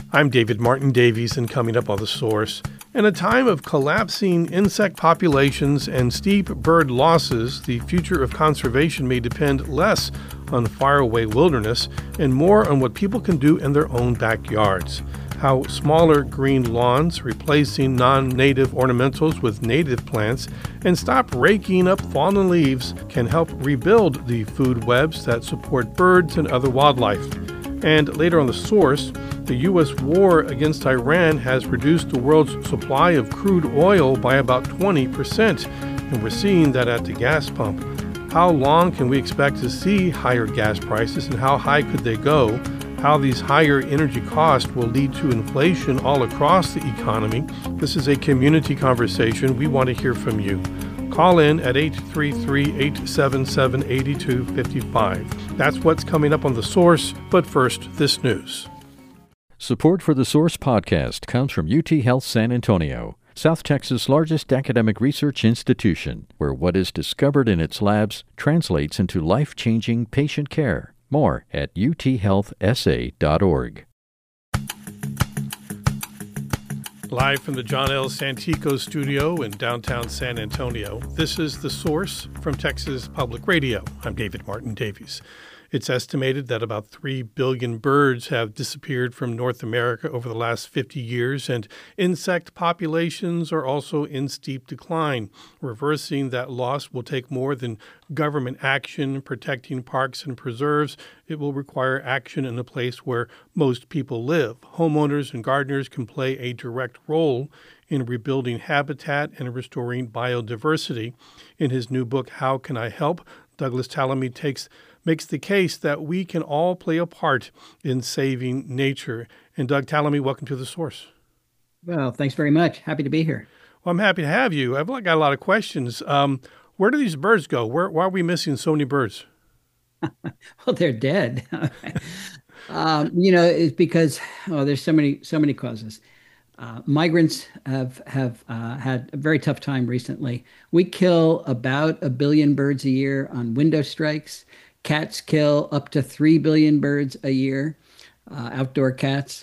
I'm David Martin Davies, and coming up on The Source. In a time of collapsing insect populations and steep bird losses, the future of conservation may depend less on faraway wilderness and more on what people can do in their own backyards. How smaller green lawns, replacing non-native ornamentals with native plants, and stop raking up fallen leaves can help rebuild the food webs that support birds and other wildlife. And later on The Source, the U.S. war against Iran has reduced the world's supply of crude oil by about 20%, and we're seeing that at the gas pump. How long can we expect to see higher gas prices, and how high could they go? How these higher energy costs will lead to inflation all across the economy. This is a community conversation. We want to hear from you. Call in at 833-877-8255. That's what's coming up on The Source, but first, this news. Support for the Source podcast comes from UT Health San Antonio, South Texas' largest academic research institution, where what is discovered in its labs translates into life-changing patient care. More at uthealthsa.org. Live from the John L. Santico studio in downtown San Antonio, this is The Source from Texas Public Radio. I'm David Martin Davies. It's estimated that about 3 billion birds have disappeared from North America over the last 50 years, and insect populations are also in steep decline. Reversing that loss will take more than government action protecting parks and preserves. It will require action in a place where most people live. Homeowners and gardeners can play a direct role in rebuilding habitat and restoring biodiversity. In his new book, How Can I Help?, Douglas Tallamy makes the case that we can all play a part in saving nature. And Doug Tallamy, welcome to The Source. Well, thanks very much. Happy to be here. Well, I'm happy to have you. I've got a lot of questions. Where do these birds go? Why are we missing so many birds? Well, they're dead. It's because there's so many causes. Migrants have had a very tough time recently. We kill about 1 billion birds a year on window strikes. Cats kill up to 3 billion birds a year, outdoor cats.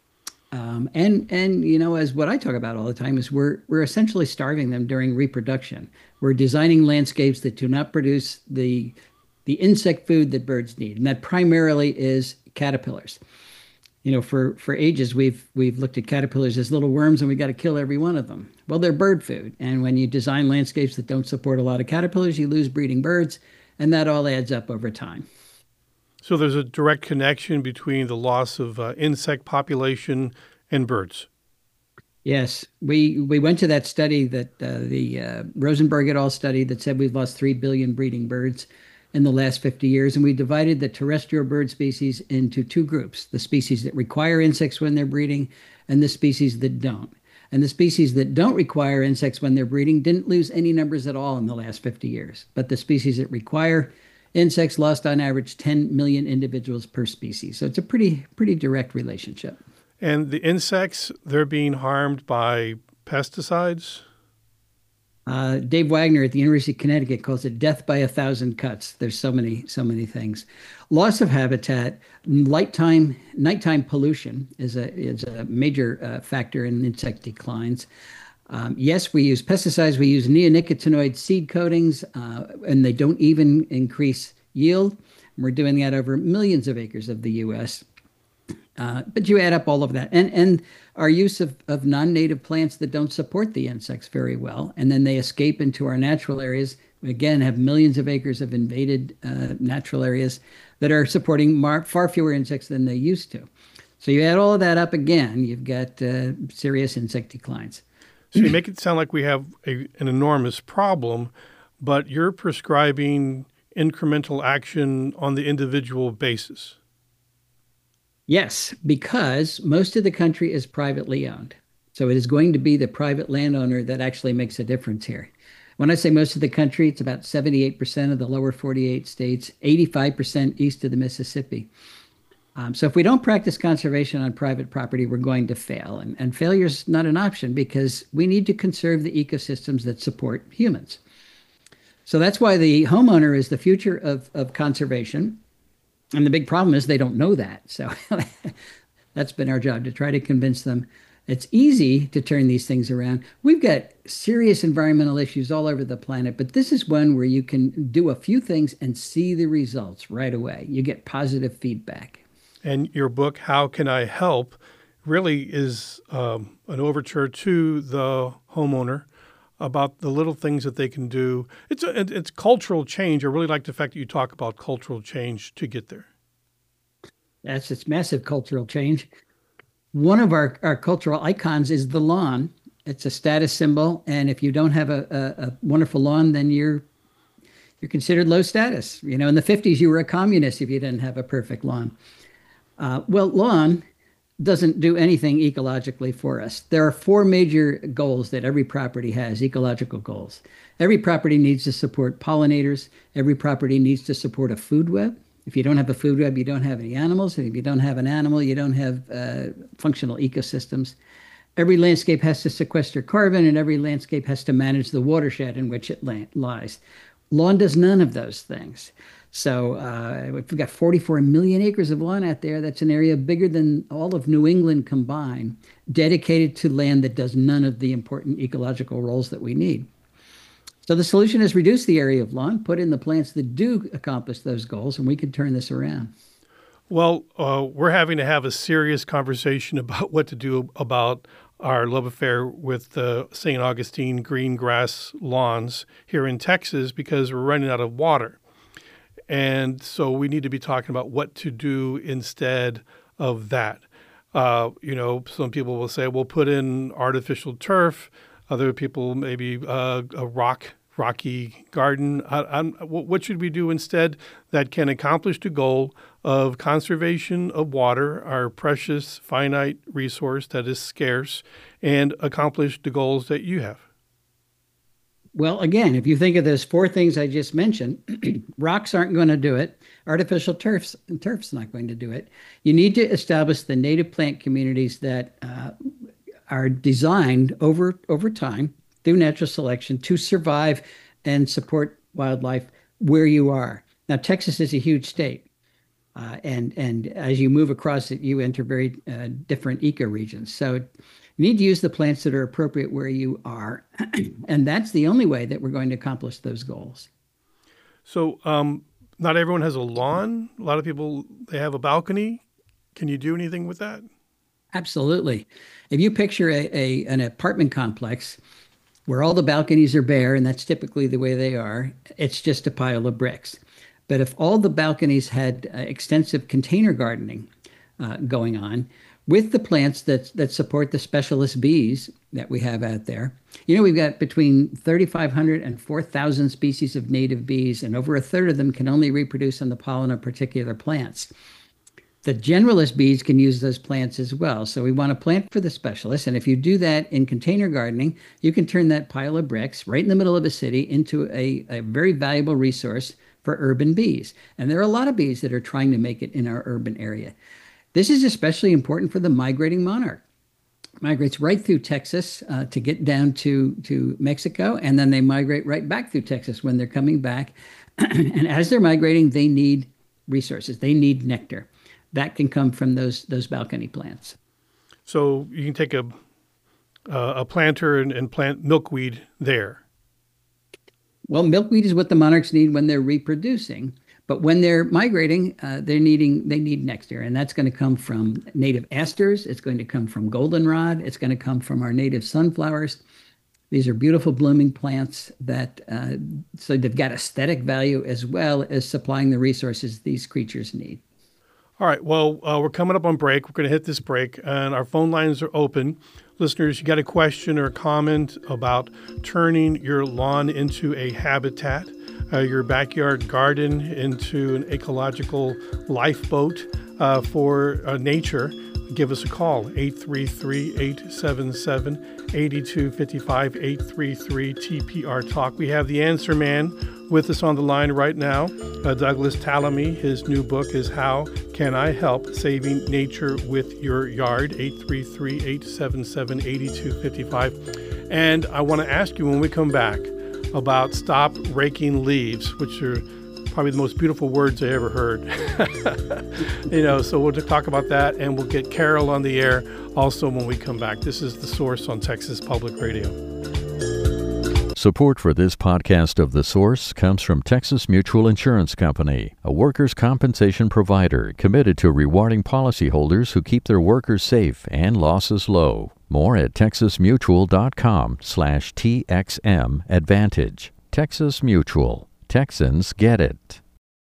As what I talk about all the time is we're essentially starving them during reproduction. We're designing landscapes that do not produce the insect food that birds need, and that primarily is caterpillars. For ages we've looked at caterpillars as little worms, and we got to kill every one of them. Well, they're bird food, and when you design landscapes that don't support a lot of caterpillars, you lose breeding birds, and that all adds up over time. So there's a direct connection between the loss of insect population and birds. Yes, we went to that study that the Rosenberg et al. Study that said we've lost 3 billion breeding birds in the last 50 years, and we divided the terrestrial bird species into two groups: the species that require insects when they're breeding and the species that don't. And the species that don't require insects when they're breeding didn't lose any numbers at all in the last 50 years. But the species that require insects lost on average 10 million individuals per species. So it's a pretty direct relationship. And the insects, they're being harmed by pesticides? Dave Wagner at the University of Connecticut calls it death by 1,000 cuts. There's so many things. Loss of habitat, nighttime pollution is a major factor in insect declines. Yes, we use pesticides. We use neonicotinoid seed coatings, and they don't even increase yield. We're doing that over millions of acres of the U.S. But you add up all of that, and our use of non-native plants that don't support the insects very well, and then they escape into our natural areas. We again have millions of acres of invaded natural areas that are supporting far fewer insects than they used to. So you add all of that up again, you've got serious insect declines. So you make it sound like we have an enormous problem, but you're prescribing incremental action on the individual basis. Yes, because most of the country is privately owned. So it is going to be the private landowner that actually makes a difference here. When I say most of the country, it's about 78% of the lower 48 states, 85% east of the Mississippi. So if we don't practice conservation on private property, we're going to fail. And failure is not an option because we need to conserve the ecosystems that support humans. So that's why the homeowner is the future of conservation. And the big problem is they don't know that. So That's been our job, to try to convince them it's easy to turn these things around. We've got serious environmental issues all over the planet, but this is one where you can do a few things and see the results right away. You get positive feedback. And your book, How Can I Help, really is an overture to the homeowner about the little things that they can do. It's cultural change. I really like the fact that you talk about cultural change to get there. It's massive cultural change. One of our cultural icons is the lawn. It's a status symbol, and if you don't have a wonderful lawn, then you're considered low status. You know, in the 50s, you were a communist if you didn't have a perfect lawn. Well, lawn doesn't do anything ecologically for us. There are 4 major goals that every property has, ecological goals. Every property needs to support pollinators. Every property needs to support a food web. If you don't have a food web, you don't have any animals. And if you don't have an animal, you don't have functional ecosystems. Every landscape has to sequester carbon, and every landscape has to manage the watershed in which it lies. Lawn does none of those things. So we've got 44 million acres of lawn out there. That's an area bigger than all of New England combined, dedicated to land that does none of the important ecological roles that we need. So the solution is reduce the area of lawn, put in the plants that do accomplish those goals, and we can turn this around. Well, we're having to have a serious conversation about what to do about our love affair with the St. Augustine green grass lawns here in Texas, because we're running out of water. And so we need to be talking about what to do instead of that. Some people will say, we'll put in artificial turf. Other people, maybe a rocky garden. What should we do instead that can accomplish the goal of conservation of water, our precious finite resource that is scarce, and accomplish the goals that you have? Well, again, if you think of those 4 things I just mentioned, rocks aren't going to do it. Artificial turf's not going to do it. You need to establish the native plant communities that are designed over time through natural selection to survive and support wildlife where you are. Now, Texas is a huge state. And as you move across it, you enter very different ecoregions. So you need to use the plants that are appropriate where you are. And that's the only way that we're going to accomplish those goals. So not everyone has a lawn. A lot of people, they have a balcony. Can you do anything with that? Absolutely. If you picture an apartment complex where all the balconies are bare, and that's typically the way they are, it's just a pile of bricks. But if all the balconies had extensive container gardening going on with the plants that support the specialist bees that we have out there, we've got between 3,500 and 4,000 species of native bees, and over a third of them can only reproduce on the pollen of particular plants. The generalist bees can use those plants as well. So we want to plant for the specialists. And if you do that in container gardening, you can turn that pile of bricks right in the middle of a city into a very valuable resource for urban bees. And there are a lot of bees that are trying to make it in our urban area. This is especially important for the migrating monarch. Migrates right through Texas to get down to Mexico, and then they migrate right back through Texas when they're coming back. And as they're migrating, they need resources. They need nectar. That can come from those balcony plants. So you can take a planter and plant milkweed there. Well, milkweed is what the monarchs need when they're reproducing. But when they're migrating, they need nectar, and that's going to come from native asters. It's going to come from goldenrod. It's going to come from our native sunflowers. These are beautiful blooming plants that so they've got aesthetic value as well as supplying the resources these creatures need. All right. Well, we're coming up on break. We're going to hit this break, and our phone lines are open. Listeners, you got a question or a comment about turning your lawn into a habitat, your backyard garden into an ecological lifeboat for nature, give us a call, 833-877-8255, 833-TPR-TALK. We have the answer man with us on the line right now, Douglas Tallamy. His new book is How Can I Help? Saving Nature with Your Yard, 833-877-8255. And I want to ask you when we come back about stop raking leaves, which are probably the most beautiful words I ever heard. So we'll talk about that, and we'll get Carol on the air also when we come back. This is The Source on Texas Public Radio. Support for this podcast of The Source comes from Texas Mutual Insurance Company, a workers' compensation provider committed to rewarding policyholders who keep their workers safe and losses low. More at texasmutual.com/TXM Advantage. Texas Mutual. Texans get it.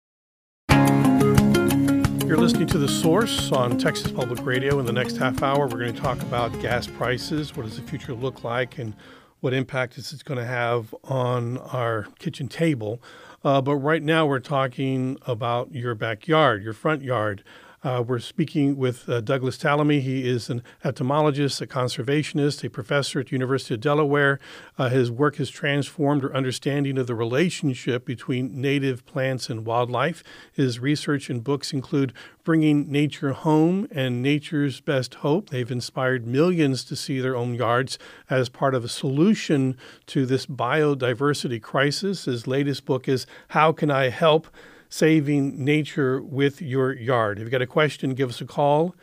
You're listening to The Source on Texas Public Radio. In the next half hour, we're going to talk about gas prices. What does the future look like, and what impact is it going to have on our kitchen table? But right now, we're talking about your backyard, your front yard. We're speaking with Douglas Tallamy. He is an entomologist, a conservationist, a professor at the University of Delaware. His work has transformed our understanding of the relationship between native plants and wildlife. His research and books include Bringing Nature Home and Nature's Best Hope. They've inspired millions to see their own yards as part of a solution to this biodiversity crisis. His latest book is How Can I Help? Saving Nature with Your Yard. If you've got a question, give us a call,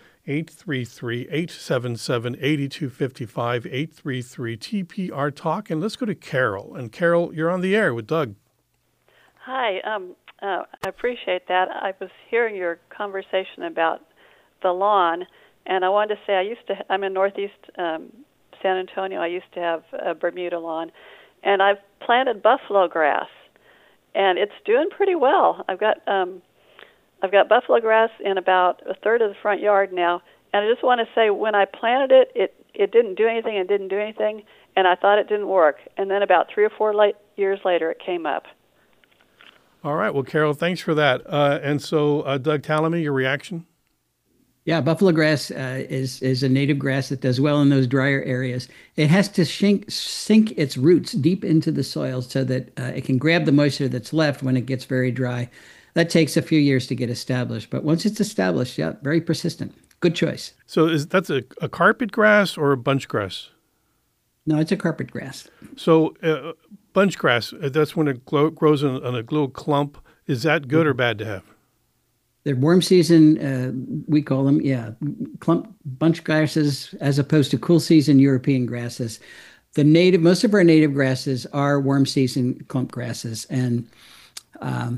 833-877-8255, 833-TPR-TALK. And let's go to Carol. And Carol, you're on the air with Doug. Hi. I appreciate that. I was hearing your conversation about the lawn, and I wanted to say I'm in Northeast San Antonio. I used to have a Bermuda lawn, and I've planted buffalo grass. And it's doing pretty well. I've got buffalo grass in about a third of the front yard now. And I just want to say, when I planted it didn't do anything and didn't do anything, and I thought it didn't work. And then about 3 or 4 years later, it came up. All right. Well, Carol, thanks for that. And so, Doug Tallamy, your reaction? Yeah, buffalo grass is a native grass that does well in those drier areas. It has to sink its roots deep into the soil so that it can grab the moisture that's left when it gets very dry. That takes a few years to get established. But once it's established, yeah, very persistent. Good choice. So that's a carpet grass or a bunch grass? No, it's a carpet grass. So bunch grass, that's when it grows on a little clump. Is that good or bad to have? They're warm season, we call them, clump bunch grasses, as opposed to cool season European grasses. Most of our native grasses are warm season clump grasses, and are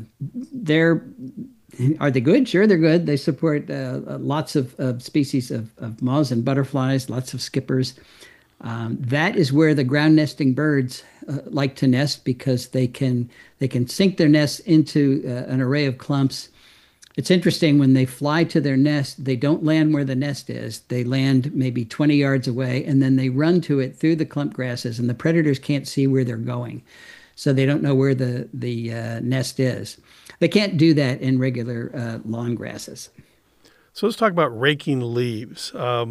they good? Sure, they're good. They support lots of species of moths and butterflies, lots of skippers. That is where the ground nesting birds like to nest, because they can sink their nests into an array of clumps. It's interesting, when they fly to their nest, they don't land where the nest is. They land maybe 20 yards away, and then they run to it through the clump grasses, and the predators can't see where they're going. So they don't know where the nest is. They can't do that in regular lawn grasses. So let's talk about raking leaves.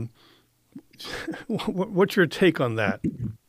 What's your take on that?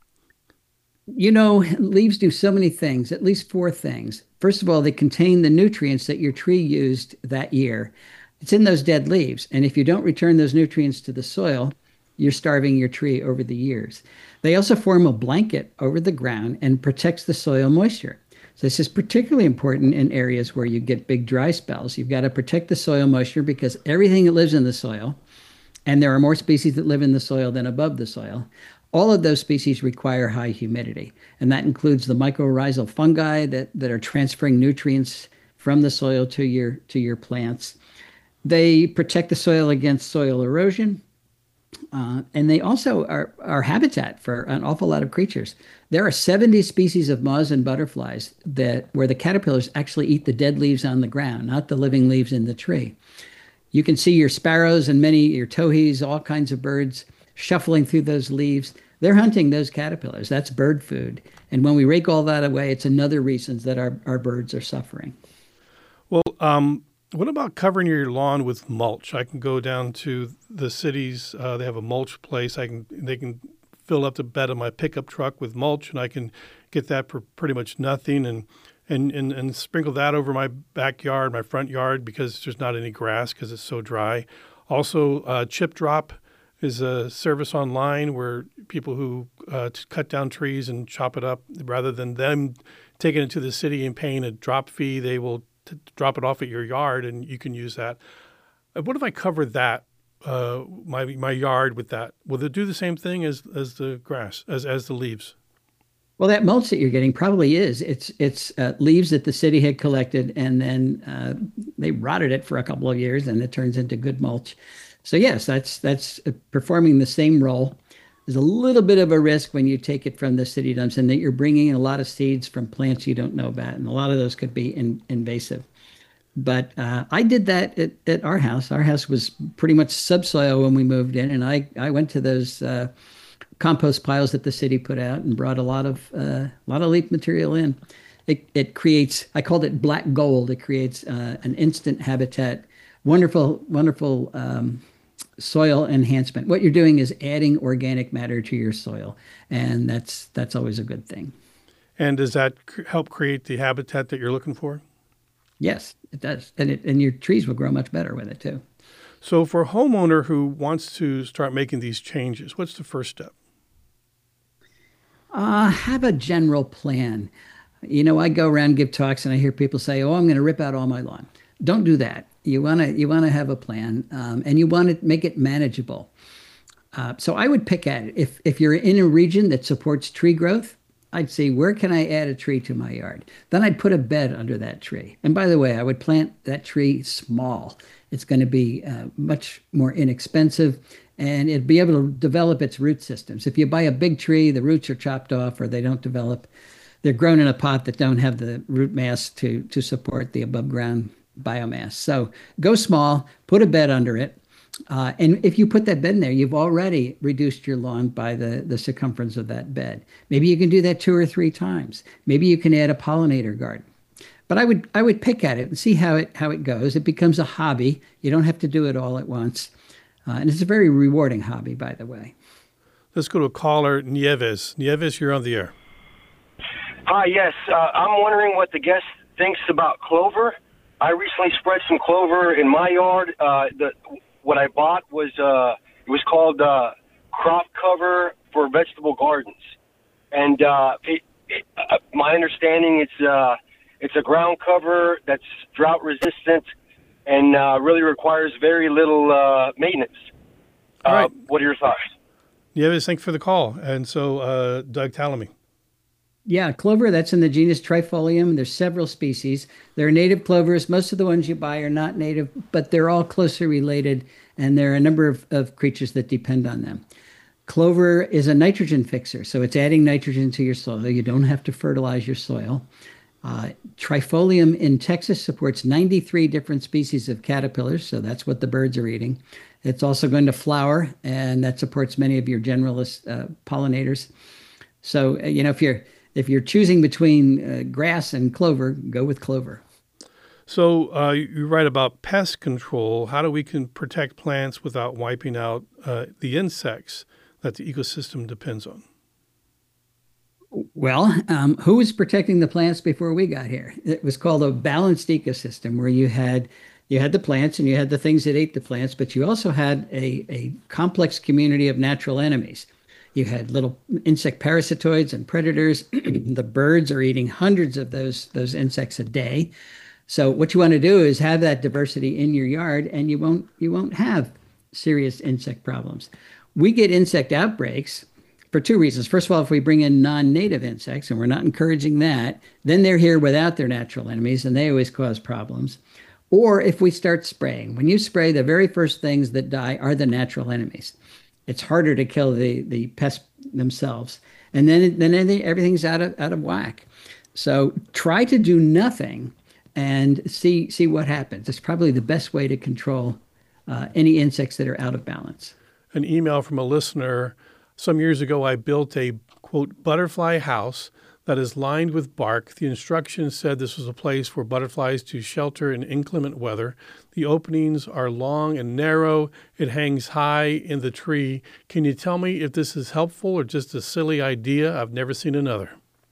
Leaves do so many things, at least 4 things. First of all, they contain the nutrients that your tree used that year. It's in those dead leaves. And if you don't return those nutrients to the soil, you're starving your tree over the years. They also form a blanket over the ground and protects the soil moisture. So this is particularly important in areas where you get big dry spells. You've got to protect the soil moisture, because everything that lives in the soil, and there are more species that live in the soil than above the soil, all of those species require high humidity, and that includes the mycorrhizal fungi that are transferring nutrients from the soil to your plants. They protect the soil against soil erosion, and they also are habitat for an awful lot of creatures. There are 70 species of moths and butterflies where the caterpillars actually eat the dead leaves on the ground, not the living leaves in the tree. You can see your sparrows and your towhees, all kinds of birds shuffling through those leaves. They're hunting those caterpillars. That's bird food. And when we rake all that away, it's another reason that our birds are suffering. Well, what about covering your lawn with mulch? I can go down to the cities. They have a mulch place. They can fill up the bed of my pickup truck with mulch, and I can get that for pretty much nothing, and sprinkle that over my backyard, my front yard, because there's not any grass because it's so dry. Also, Chip Drop is a service online where people who cut down trees and chop it up, rather than them taking it to the city and paying a drop fee, they will drop it off at your yard, and you can use that. What if I cover that my yard with that? Will it do the same thing as the grass, as the leaves? Well, that mulch that you're getting probably is. It's leaves that the city had collected, and then they rotted it for a couple of years, and it turns into good mulch. So yes, that's performing the same role. There's a little bit of a risk when you take it from the city dumps, and that you're bringing in a lot of seeds from plants you don't know about, and a lot of those could be invasive. But I did that at our house. Our house was pretty much subsoil when we moved in, and I went to those compost piles that the city put out and brought a lot of leaf material in. It creates, I called it black gold. It creates an instant habitat, wonderful soil enhancement. What you're doing is adding organic matter to your soil, and that's always a good thing. And does that help create the habitat that you're looking for? Yes, it does, and your trees will grow much better with it too. So for a homeowner who wants to start making these changes, what's the first step? Have a general plan. I go around, give talks, and I hear people say, "Oh, I'm going to rip out all my lawn." Don't do that. You want to have a plan, and you want to make it manageable. So I would pick at it. If you're in a region that supports tree growth, I'd say, where can I add a tree to my yard? Then I'd put a bed under that tree. And by the way, I would plant that tree small. It's going to be much more inexpensive, and it'd be able to develop its root systems. If you buy a big tree, the roots are chopped off or they don't develop. They're grown in a pot that don't have the root mass to support the above ground biomass. So go small, put a bed under it. And if you put that bed in there, you've already reduced your lawn by the circumference of that bed. Maybe you can do that 2 or 3 times. Maybe you can add a pollinator garden. But I would pick at it and see how it goes. It becomes a hobby. You don't have to do it all at once. And it's a very rewarding hobby, by the way. Let's go to a caller, Nieves. Nieves, you're on the air. Hi, yes. I'm wondering what the guest thinks about clover. I recently spread some clover in my yard. What I bought was it was called crop cover for vegetable gardens, and my understanding it's a ground cover that's drought resistant and really requires very little maintenance. All right. What are your thoughts? Nieves, thanks for the call. And so, Doug Tallamy. Yeah, clover, that's in the genus Trifolium. There's several species. They're native clovers. Most of the ones you buy are not native, but they're all closely related, and there are a number of creatures that depend on them. Clover is a nitrogen fixer, so it's adding nitrogen to your soil. You don't have to fertilize your soil. Trifolium in Texas supports 93 different species of caterpillars, so that's what the birds are eating. It's also going to flower, and that supports many of your generalist pollinators. So, if you're choosing between grass and clover, go with clover. So you write about pest control. How do we can protect plants without wiping out the insects that the ecosystem depends on? Well, who was protecting the plants before we got here? It was called a balanced ecosystem, where you had the plants and you had the things that ate the plants, but you also had a complex community of natural enemies. You had little insect parasitoids and predators. The birds are eating hundreds of those insects a day. So what you want to do is have that diversity in your yard, and you won't have serious insect problems. We get insect outbreaks for 2 reasons. First of all, if we bring in non-native insects, and we're not encouraging that, then they're here without their natural enemies, and they always cause problems. Or if we start spraying. When you spray, the very first things that die are the natural enemies. It's harder to kill the pests themselves, and then everything's out of whack. So try to do nothing and see what happens. It's probably the best way to control any insects that are out of balance. An email from a listener. Some years ago, I built a, quote, butterfly house that is lined with bark. The instructions said this was a place for butterflies to shelter in inclement weather. The openings are long and narrow. It hangs high in the tree. Can you tell me if this is helpful or just a silly idea? I've never seen another.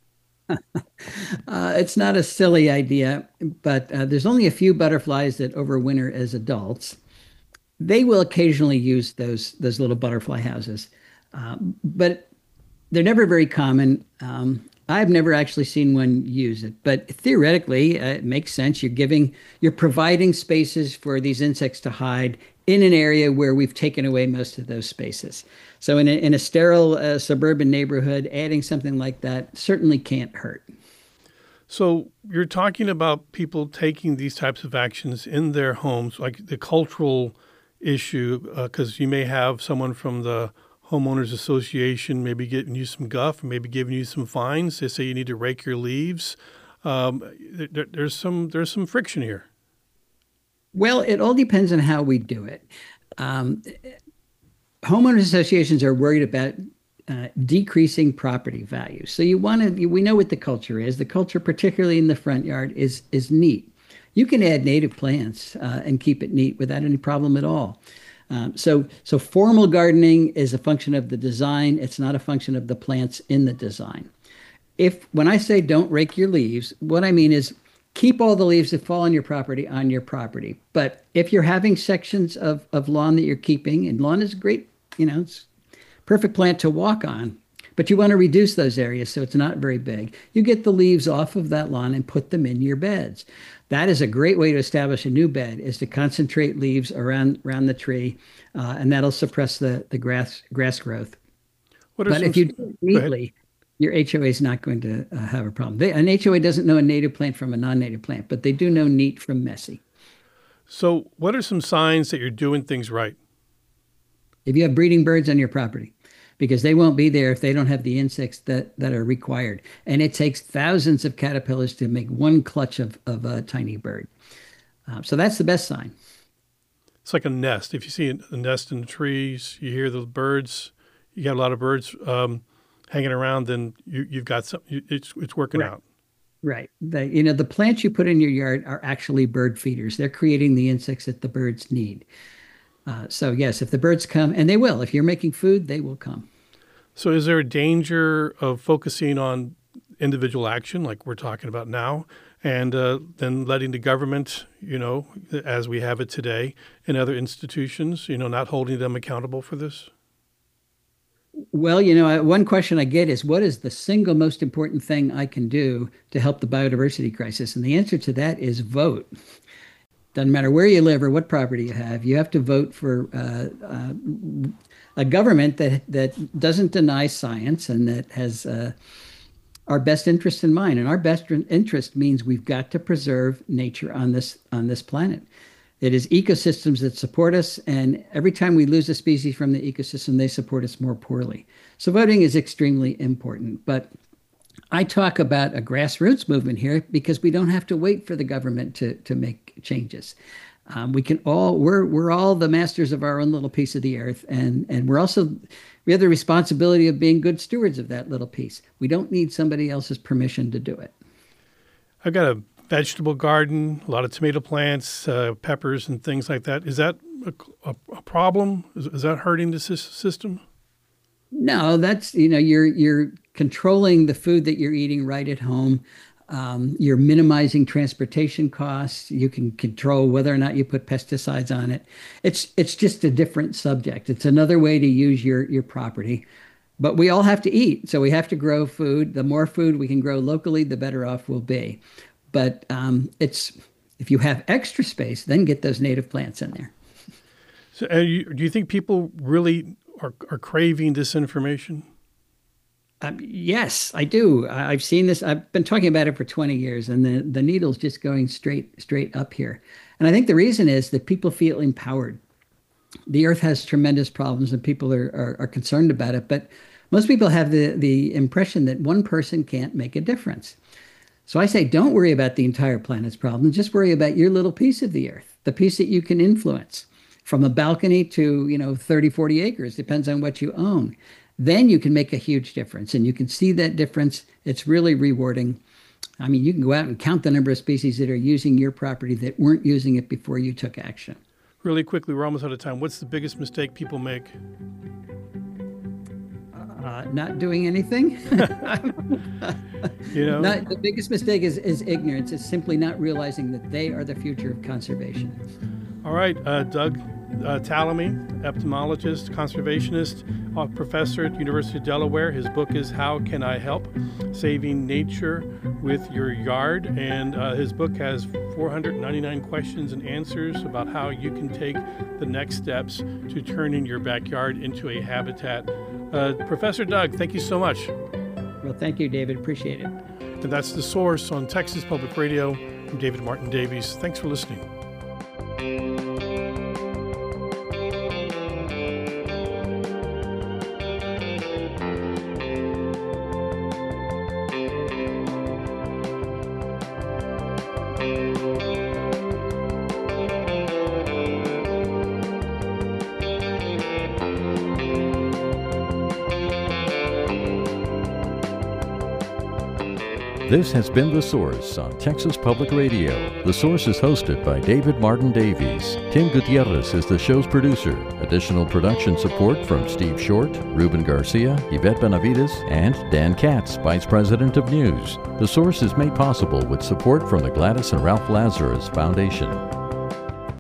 It's not a silly idea, but there's only a few butterflies that overwinter as adults. They will occasionally use those little butterfly houses, but they're never very common. I've never actually seen one use it, but theoretically, it makes sense. You're providing spaces for these insects to hide in an area where we've taken away most of those spaces. So in a sterile suburban neighborhood, adding something like that certainly can't hurt. So you're talking about people taking these types of actions in their homes, like the cultural issue, because you may have someone from the homeowners association maybe giving you some guff, maybe giving you some fines. They say you need to rake your leaves. There's some friction here. Well, it all depends on how we do it. Homeowners associations are worried about decreasing property value. So we know what the culture is. The culture, particularly in the front yard, is neat. You can add native plants and keep it neat without any problem at all. So formal gardening is a function of the design. It's not a function of the plants in the design. When I say don't rake your leaves, what I mean is keep all the leaves that fall on your property. But if you're having sections of lawn that you're keeping, and lawn is great, it's perfect plant to walk on, but you want to reduce those areas so it's not very big. You get the leaves off of that lawn and put them in your beds. That is a great way to establish a new bed, is to concentrate leaves around the tree, and that'll suppress the grass growth. But if you do it neatly, your HOA is not going to have a problem. An HOA doesn't know a native plant from a non-native plant, but they do know neat from messy. So what are some signs that you're doing things right? If you have breeding birds on your property, because they won't be there if they don't have the insects that are required. And it takes thousands of caterpillars to make one clutch of a tiny bird. So that's the best sign. It's like a nest. If you see a nest in the trees, you hear the birds, you got a lot of birds hanging around, then you've got something, it's working out. Right. The plants you put in your yard are actually bird feeders. They're creating the insects that the birds need. So yes, if the birds come, and they will, if you're making food, they will come. So is there a danger of focusing on individual action like we're talking about now, and then letting the government, as we have it today, and other institutions, not holding them accountable for this? Well, one question I get is, what is the single most important thing I can do to help the biodiversity crisis? And the answer to that is vote. Doesn't matter where you live or what property you have to vote for a government that doesn't deny science and that has our best interest in mind. And our best interest means we've got to preserve nature on this planet. It is ecosystems that support us, and every time we lose a species from the ecosystem, they support us more poorly. So voting is extremely important. But I talk about a grassroots movement here because we don't have to wait for the government to make changes. We're all the masters of our own little piece of the earth, and we have the responsibility of being good stewards of that little piece. We don't need somebody else's permission to do it. I've got a vegetable garden, a lot of tomato plants, peppers, and things like that. Is that a problem? Is that hurting the system? No, that's, you're controlling the food that you're eating right at home. You're minimizing transportation costs. You can control whether or not you put pesticides on it. It's just a different subject. It's another way to use your property. But we all have to eat, so we have to grow food. The more food we can grow locally, the better off we'll be. But if you have extra space, then get those native plants in there. So, do you think people really are craving this information? Yes, I do. I've seen this. I've been talking about it for 20 years, and the needle's just going straight up here. And I think the reason is that people feel empowered. The earth has tremendous problems, and people are concerned about it. But most people have the impression that one person can't make a difference. So I say, don't worry about the entire planet's problems. Just worry about your little piece of the earth, the piece that you can influence, from a balcony to 30, 40 acres, depends on what you own. Then you can make a huge difference, and you can see that difference. It's really rewarding. I mean, you can go out and count the number of species that are using your property that weren't using it before you took action. Really quickly, we're almost out of time. What's the biggest mistake people make? Not doing anything. The biggest mistake is ignorance. It's simply not realizing that they are the future of conservation. All right, Doug Tallamy, entomologist, conservationist. a professor at the University of Delaware. His book is How Can I Help? Saving Nature with Your Yard. And his book has 499 questions and answers about how you can take the next steps to turning your backyard into a habitat. Professor Doug, thank you so much. Well, thank you, David. Appreciate it. And that's The Source on Texas Public Radio. I'm David Martin Davies. Thanks for listening. This has been The Source on Texas Public Radio. The Source is hosted by David Martin Davies. Tim Gutierrez is the show's producer. Additional production support from Steve Short, Ruben Garcia, Yvette Benavides, and Dan Katz, Vice President of News. The Source is made possible with support from the Gladys and Ralph Lazarus Foundation.